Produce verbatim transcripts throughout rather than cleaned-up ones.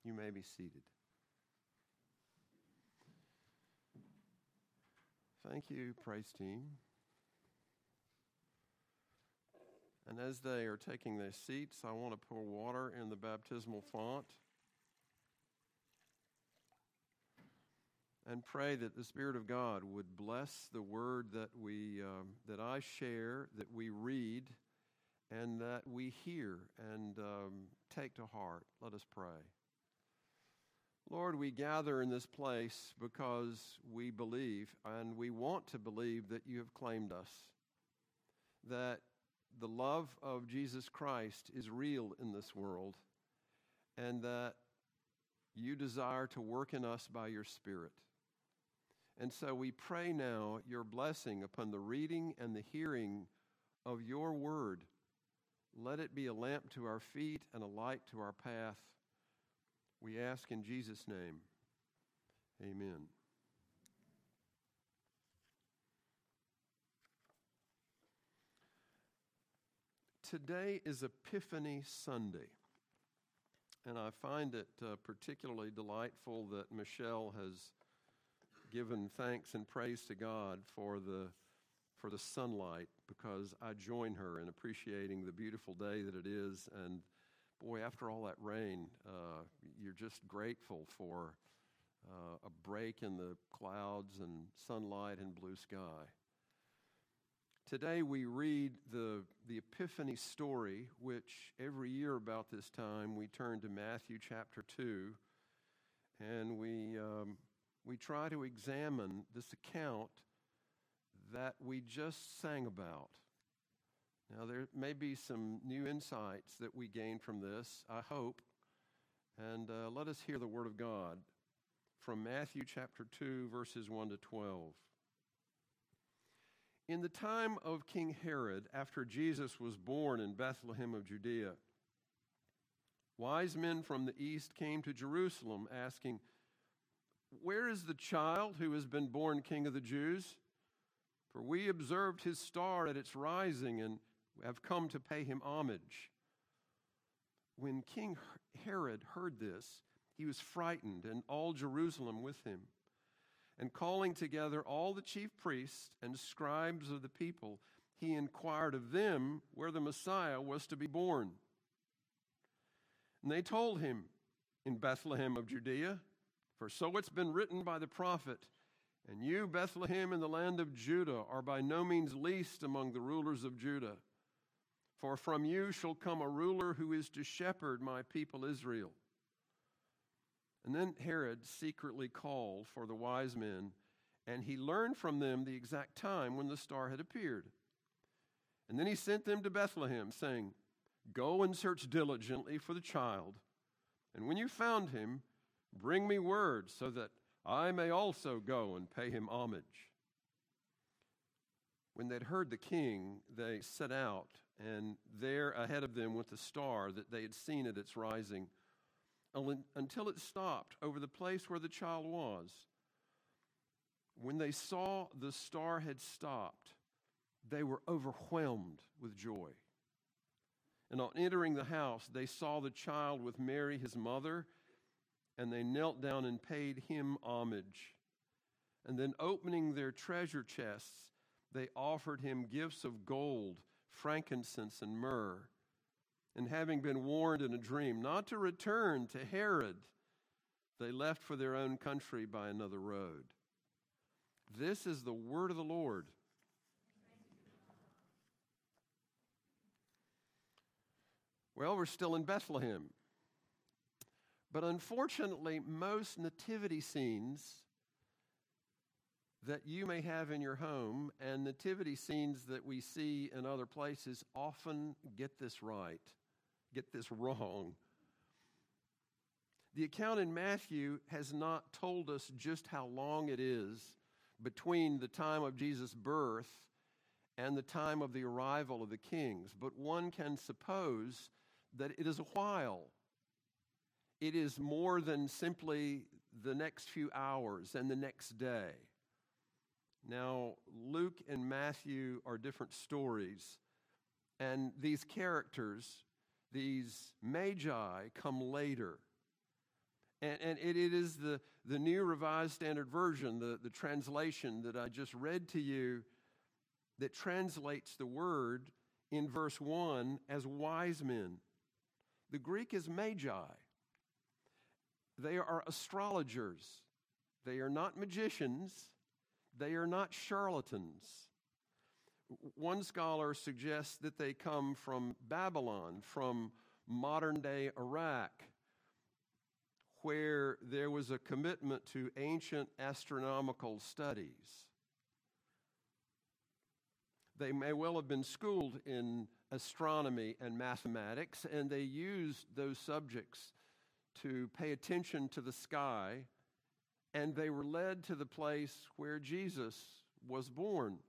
You may be seated. Thank you, praise team. And as they are taking their seats, I want to pour water in the baptismal font and pray that the Spirit of God would bless the word that we um, that I share, that we read, and that we hear and um, take to heart. Let us pray. Lord, we gather in this place because we believe, and we want to believe that you have claimed us, that the love of Jesus Christ is real in this world, and that you desire to work in us by your Spirit. And so we pray now your blessing upon the reading and the hearing of your word. Let it be a lamp to our feet and a light to our path. We ask in Jesus' name, amen. Today is Epiphany Sunday, and I find it uh, particularly delightful that Michelle has given thanks and praise to God for the for the sunlight, because I join her in appreciating the beautiful day that it is. And boy, after all that rain, uh, you're just grateful for uh, a break in the clouds and sunlight and blue sky. Today we read the, the Epiphany story, which every year about this time we turn to Matthew chapter two, and we um, we try to examine this account that we just sang about. Now, there may be some new insights that we gain from this, I hope. And uh, let us hear the word of God from Matthew chapter two, verses one to twelve. In the time of King Herod, after Jesus was born in Bethlehem of Judea, wise men from the east came to Jerusalem asking, "Where is the child who has been born King of the Jews? For we observed his star at its rising and have come to pay him homage." When King Herod heard this, he was frightened, and all Jerusalem with him. And calling together all the chief priests and scribes of the people, he inquired of them where the Messiah was to be born. And they told him, "In Bethlehem of Judea, for so it's been written by the prophet, and you, Bethlehem, in the land of Judah, are by no means least among the rulers of Judah. For from you shall come a ruler who is to shepherd my people Israel." And then Herod secretly called for the wise men, and he learned from them the exact time when the star had appeared. And then he sent them to Bethlehem, saying, "Go and search diligently for the child, and when you found him, bring me word so that I may also go and pay him homage." When they'd heard the king, they set out, and there ahead of them went the star that they had seen at its rising, until it stopped over the place where the child was. When they saw the star had stopped, they were overwhelmed with joy. And on entering the house, they saw the child with Mary, his mother, and they knelt down and paid him homage. And then opening their treasure chests, they offered him gifts of gold, frankincense, and myrrh. And having been warned in a dream not to return to Herod, they left for their own country by another road. This is the word of the Lord. Well, we're still in Bethlehem. But unfortunately, most nativity scenes that you may have in your home and nativity scenes that we see in other places often get this right, get this wrong. The account in Matthew has not told us just how long it is between the time of Jesus' birth and the time of the arrival of the kings, but one can suppose that it is a while. It is more than simply the next few hours and the next day. Now, Luke and Matthew are different stories, and these characters, these magi, come later. And, and it, it is the, the New Revised Standard Version, the, the translation that I just read to you, that translates the word in verse one as wise men. The Greek is magi. They are astrologers. They are not magicians. They are not charlatans. One scholar suggests that they come from Babylon, from modern-day Iraq, where there was a commitment to ancient astronomical studies. They may well have been schooled in astronomy and mathematics, and they used those subjects to pay attention to the sky, and they were led to the place where Jesus was born.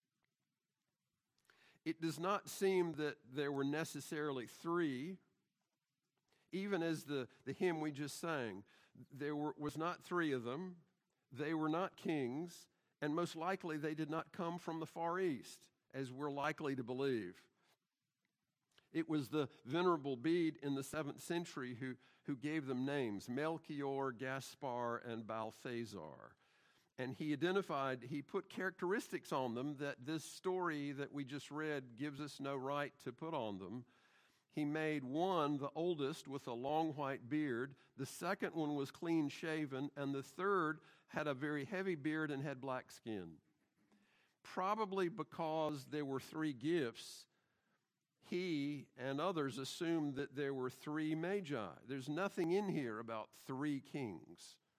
It does not seem that there were necessarily three, even as the, the hymn we just sang. There were, was not three of them. They were not kings, and most likely they did not come from the Far East, as we're likely to believe. It was the Venerable Bede in the seventh century who, who gave them names, Melchior, Gaspar, and Balthazar. And he identified, he put characteristics on them that this story that we just read gives us no right to put on them. He made one, the oldest, with a long white beard. The second one was clean shaven. And the third had a very heavy beard and had black skin. Probably because there were three gifts, he and others assumed that there were three magi. There's nothing in here about three kings.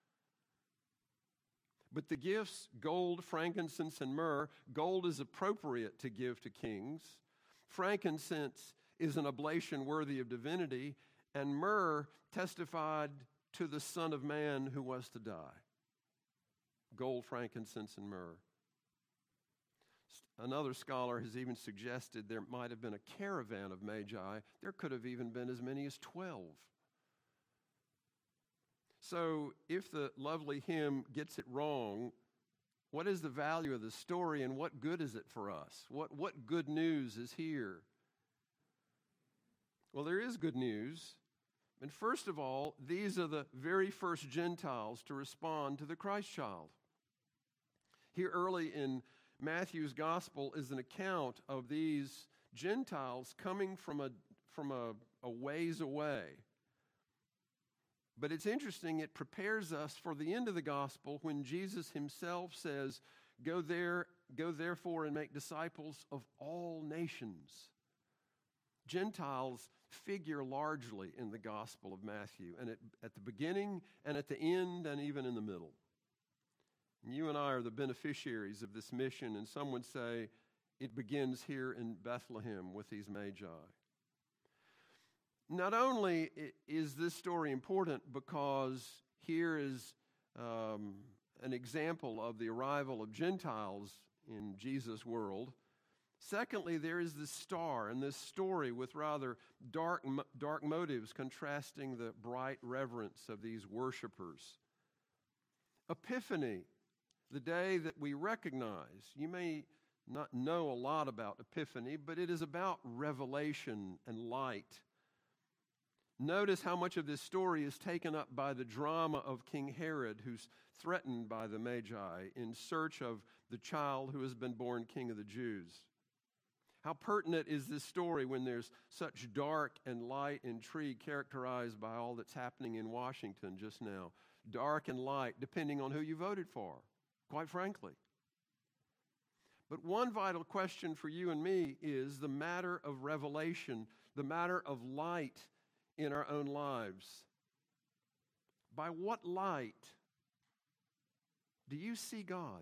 But the gifts, gold, frankincense, and myrrh, gold is appropriate to give to kings. Frankincense is an oblation worthy of divinity, and myrrh testified to the Son of Man who was to die. Gold, frankincense, and myrrh. Another scholar has even suggested there might have been a caravan of magi. There could have even been as many as twelve. So if the lovely hymn gets it wrong, what is the value of the story and what good is it for us? What, what good news is here? Well, there is good news. And first of all, these are the very first Gentiles to respond to the Christ child. Here early in Matthew's gospel is an account of these Gentiles coming from a, from a, a ways away. But it's interesting, it prepares us for the end of the gospel when Jesus himself says, Go there, go therefore and make disciples of all nations. Gentiles figure largely in the Gospel of Matthew, and at, at the beginning and at the end and even in the middle. And you and I are the beneficiaries of this mission, and some would say it begins here in Bethlehem with these magi. Not only is this story important because here is um, an example of the arrival of Gentiles in Jesus' world. Secondly, there is this star and this story with rather dark, dark motives contrasting the bright reverence of these worshipers. Epiphany, the day that we recognize. You may not know a lot about Epiphany, but it is about revelation and light. Notice how much of this story is taken up by the drama of King Herod, who's threatened by the Magi in search of the child who has been born King of the Jews. How pertinent is this story when there's such dark and light intrigue characterized by all that's happening in Washington just now? Dark and light, depending on who you voted for, quite frankly. But one vital question for you and me is the matter of revelation, the matter of light in our own lives. By what light do you see God?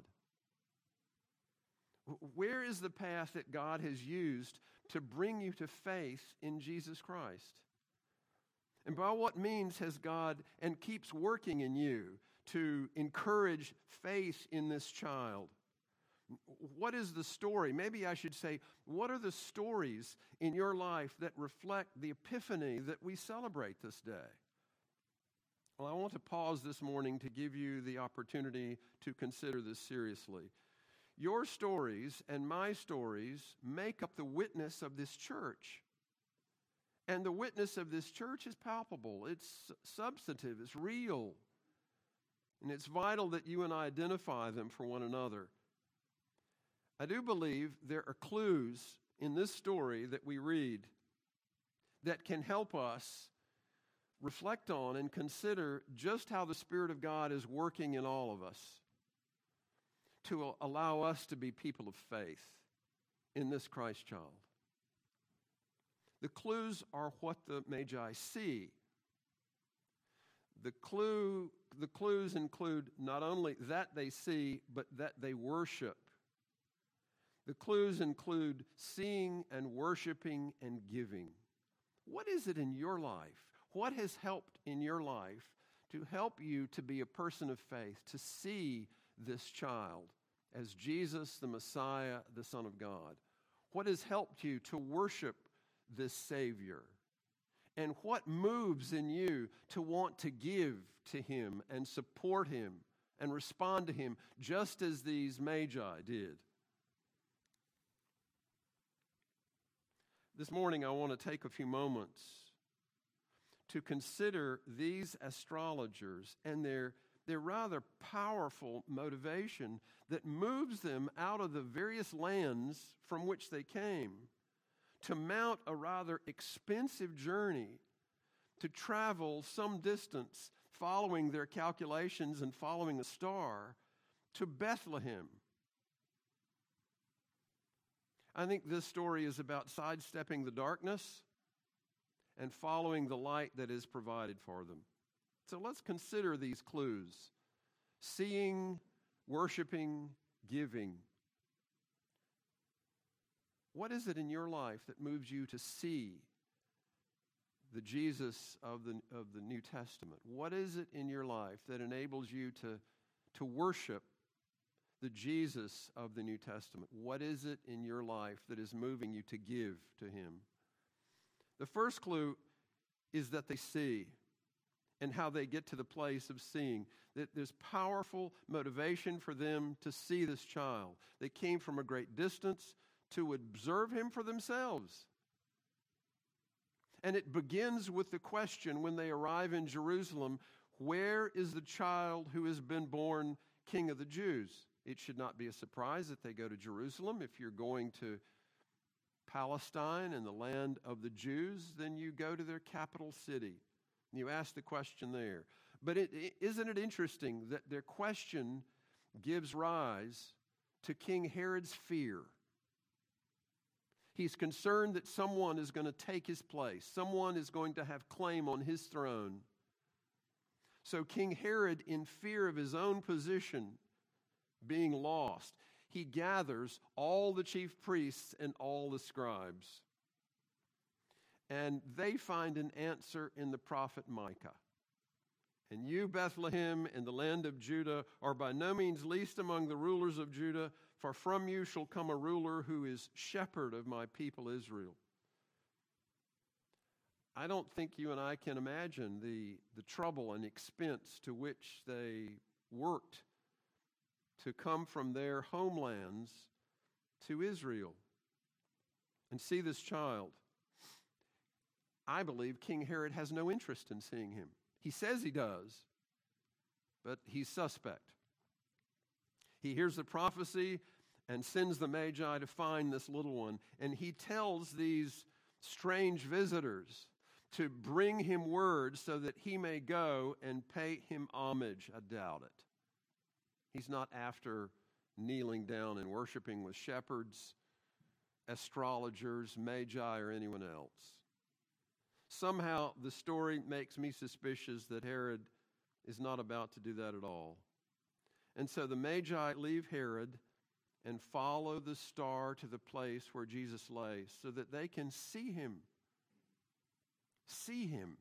Where is the path that God has used to bring you to faith in Jesus Christ? And by what means has God and keeps working in you to encourage faith in this child? What is the story? Maybe I should say, what are the stories in your life that reflect the epiphany that we celebrate this day? Well, I want to pause this morning to give you the opportunity to consider this seriously. Your stories and my stories make up the witness of this church. And the witness of this church is palpable. It's substantive. It's real. And it's vital that you and I identify them for one another. I do believe there are clues in this story that we read that can help us reflect on and consider just how the Spirit of God is working in all of us to allow us to be people of faith in this Christ child. The clues are what the Magi see. The clue, the clues include not only that they see, but that they worship. The clues include seeing and worshiping and giving. What is it in your life? What has helped in your life to help you to be a person of faith, to see this child as Jesus, the Messiah, the Son of God? What has helped you to worship this Savior? And what moves in you to want to give to Him and support Him and respond to Him just as these Magi did? This morning I want to take a few moments to consider these astrologers and their, their rather powerful motivation that moves them out of the various lands from which they came to mount a rather expensive journey, to travel some distance following their calculations and following a star to Bethlehem. I think this story is about sidestepping the darkness and following the light that is provided for them. So let's consider these clues: seeing, worshiping, giving. What is it in your life that moves you to see the Jesus of the, of the New Testament? What is it in your life that enables you to, to worship the Jesus of the New Testament? What is it in your life that is moving you to give to Him? The first clue is that they see, and how they get to the place of seeing. That there's powerful motivation for them to see this child. They came from a great distance to observe Him for themselves. And it begins with the question when they arrive in Jerusalem, where is the child who has been born King of the Jews? It should not be a surprise that they go to Jerusalem. If you're going to Palestine and the land of the Jews, then you go to their capital city. You ask the question there. But it, it, isn't it interesting that their question gives rise to King Herod's fear? He's concerned that someone is going to take his place. Someone is going to have claim on his throne. So King Herod, in fear of his own position being lost, he gathers all the chief priests and all the scribes. And they find an answer in the prophet Micah. And you, Bethlehem, in the land of Judah, are by no means least among the rulers of Judah, for from you shall come a ruler who is shepherd of my people Israel. I don't think you and I can imagine the, the trouble and expense to which they worked to come from their homelands to Israel and see this child. I believe King Herod has no interest in seeing him. He says he does, but he's suspect. He hears the prophecy and sends the Magi to find this little one, and he tells these strange visitors to bring him word so that he may go and pay him homage. I doubt it. He's not after kneeling down and worshiping with shepherds, astrologers, Magi, or anyone else. Somehow the story makes me suspicious that Herod is not about to do that at all. And so the Magi leave Herod and follow the star to the place where Jesus lay so that they can see him. See him.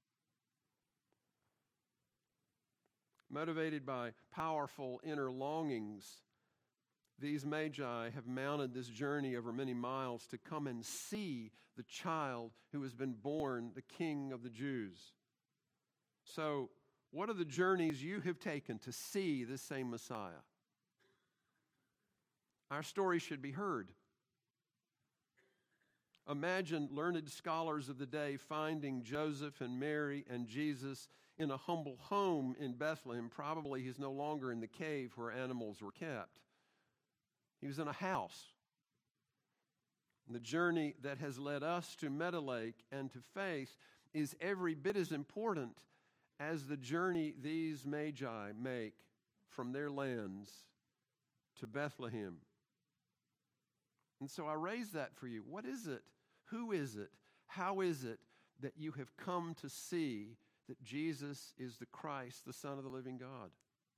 Motivated by powerful inner longings, these Magi have mounted this journey over many miles to come and see the child who has been born, the King of the Jews. So, what are the journeys you have taken to see this same Messiah? Our story should be heard. Imagine learned scholars of the day finding Joseph and Mary and Jesus in a humble home in Bethlehem. Probably he's no longer in the cave where animals were kept. He was in a house. The journey that has led us to Meadow Lake and to faith is every bit as important as the journey these magi make from their lands to Bethlehem. And so I raise that for you. What is it? Who is it? How is it that you have come to see that Jesus is the Christ, the Son of the living God?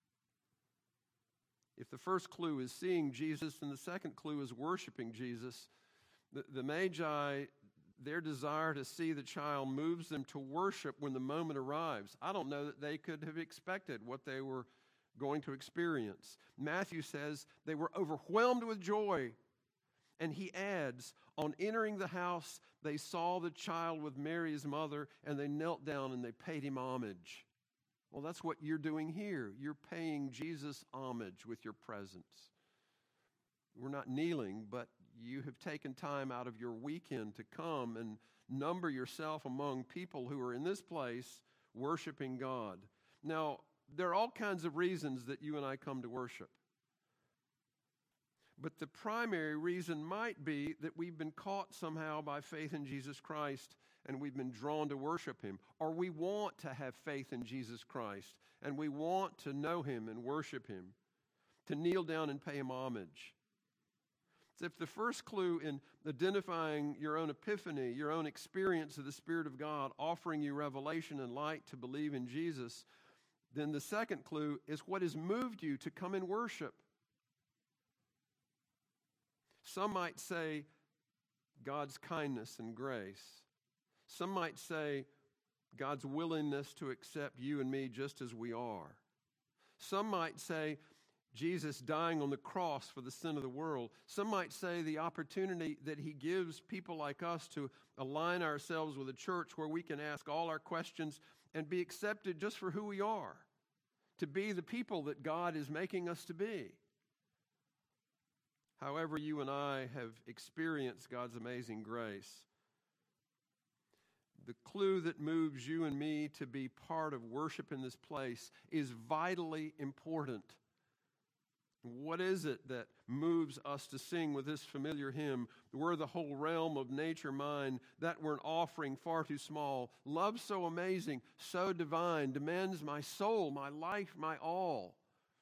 If the first clue is seeing Jesus and the second clue is worshiping Jesus, the, the Magi, their desire to see the child moves them to worship when the moment arrives. I don't know that they could have expected what they were going to experience. Matthew says they were overwhelmed with joy. And he adds, on entering the house, they saw the child with Mary, his mother, and they knelt down and they paid him homage. Well, that's what you're doing here. You're paying Jesus homage with your presence. We're not kneeling, but you have taken time out of your weekend to come and number yourself among people who are in this place worshiping God. Now, there are all kinds of reasons that you and I come to worship. But the primary reason might be that we've been caught somehow by faith in Jesus Christ and we've been drawn to worship him. Or we want to have faith in Jesus Christ and we want to know him and worship him, to kneel down and pay him homage. So if the first clue in identifying your own epiphany, your own experience of the Spirit of God, offering you revelation and light to believe in Jesus, then the second clue is what has moved you to come and worship. Some might say God's kindness and grace. Some might say God's willingness to accept you and me just as we are. Some might say Jesus dying on the cross for the sin of the world. Some might say the opportunity that he gives people like us to align ourselves with a church where we can ask all our questions and be accepted just for who we are, to be the people that God is making us to be. However you and I have experienced God's amazing grace, the clue that moves you and me to be part of worship in this place is vitally important. What is it that moves us to sing with this familiar hymn? We're the whole realm of nature mine, that were an offering far too small. Love so amazing, so divine, demands my soul, my life, my all.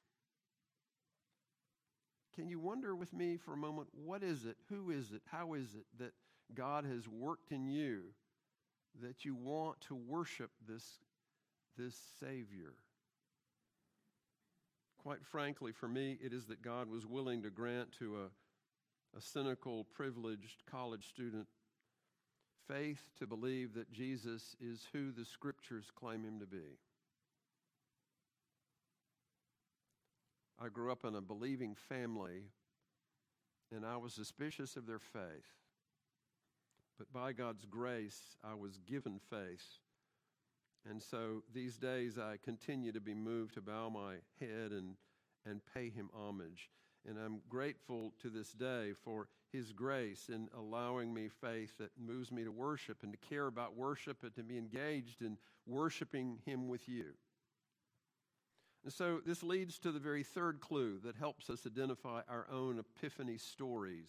Can you wonder with me for a moment, what is it, who is it, how is it that God has worked in you that you want to worship this, this Savior? Quite frankly, for me, it is that God was willing to grant to a, a cynical, privileged college student faith to believe that Jesus is who the Scriptures claim him to be. I grew up in a believing family, and I was suspicious of their faith. But by God's grace, I was given faith. And so these days, I continue to be moved to bow my head and, and pay him homage. And I'm grateful to this day for his grace in allowing me faith that moves me to worship and to care about worship and to be engaged in worshiping him with you. And so this leads to the very third clue that helps us identify our own epiphany stories.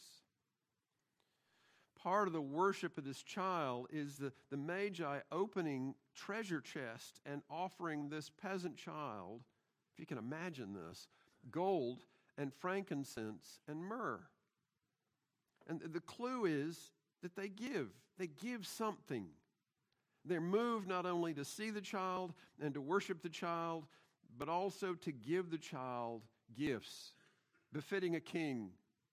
Part of the worship of this child is the, the Magi opening treasure chest and offering this peasant child, if you can imagine this, gold and frankincense and myrrh. And the clue is that they give. They give something. They're moved not only to see the child and to worship the child, but also to give the child gifts befitting a king.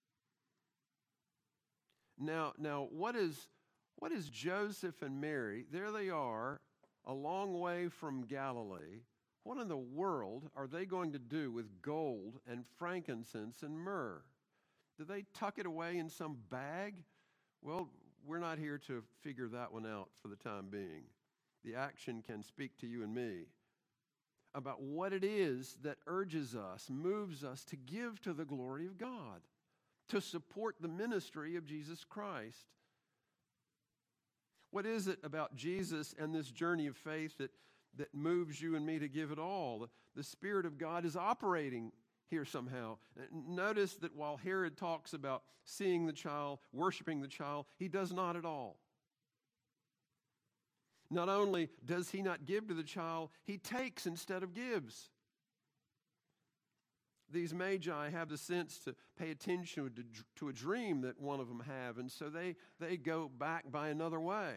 Now, now what is what is Joseph and Mary? There they are, a long way from Galilee. What in the world are they going to do with gold and frankincense and myrrh? Do they tuck it away in some bag? Well, we're not here to figure that one out for the time being. The action can speak to you and me about what it is that urges us, moves us to give to the glory of God, to support the ministry of Jesus Christ. What is it about Jesus and this journey of faith that, that moves you and me to give it all? The, the Spirit of God is operating here somehow. Notice that while Herod talks about seeing the child, worshiping the child, he does not at all. Not only does he not give to the child, he takes instead of gives. These magi have the sense to pay attention to, to a dream that one of them have, and so they, they go back by another way.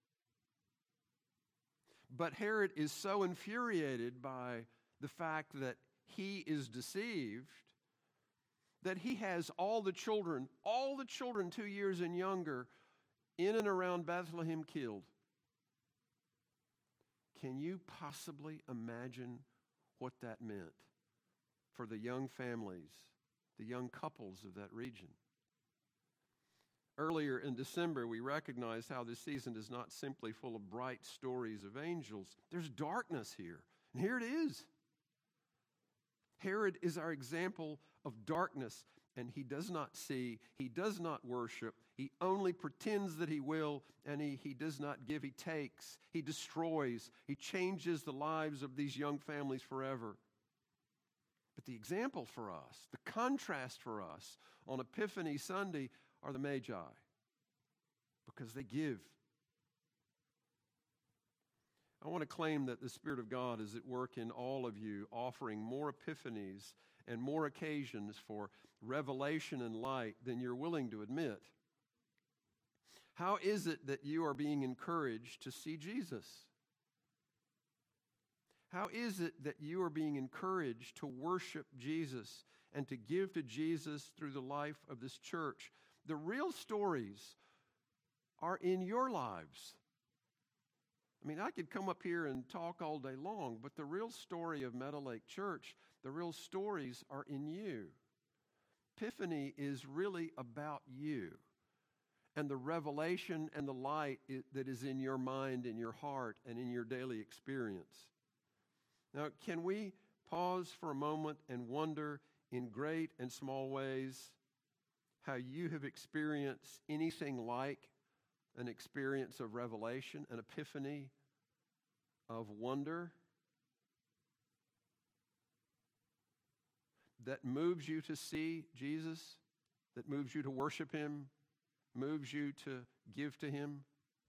But Herod is so infuriated by the fact that he is deceived that he has all the children, all the children two years and younger in and around Bethlehem killed. Can you possibly imagine what that meant for the young families, the young couples of that region? Earlier in December, we recognized how this season is not simply full of bright stories of angels. There's darkness here, and here it is. Herod is our example of darkness, and he does not see, he does not worship, he only pretends that he will, and he, he does not give, he takes, he destroys, he changes the lives of these young families forever. But the example for us, the contrast for us on Epiphany Sunday are the Magi, because they give. I want to claim that the Spirit of God is at work in all of you, offering more epiphanies and more occasions for revelation and light than you're willing to admit. How is it that you are being encouraged to see Jesus? How is it that you are being encouraged to worship Jesus and to give to Jesus through the life of this church? The real stories are in your lives. I mean, I could come up here and talk all day long, but the real story of Meadow Lake Church, the real stories are in you. Epiphany is really about you and the revelation and the light that is in your mind, in your heart, and in your daily experience. Now, can we pause for a moment and wonder in great and small ways how you have experienced anything like an experience of revelation, an epiphany of wonder that moves you to see Jesus, that moves you to worship him, moves you to give to him?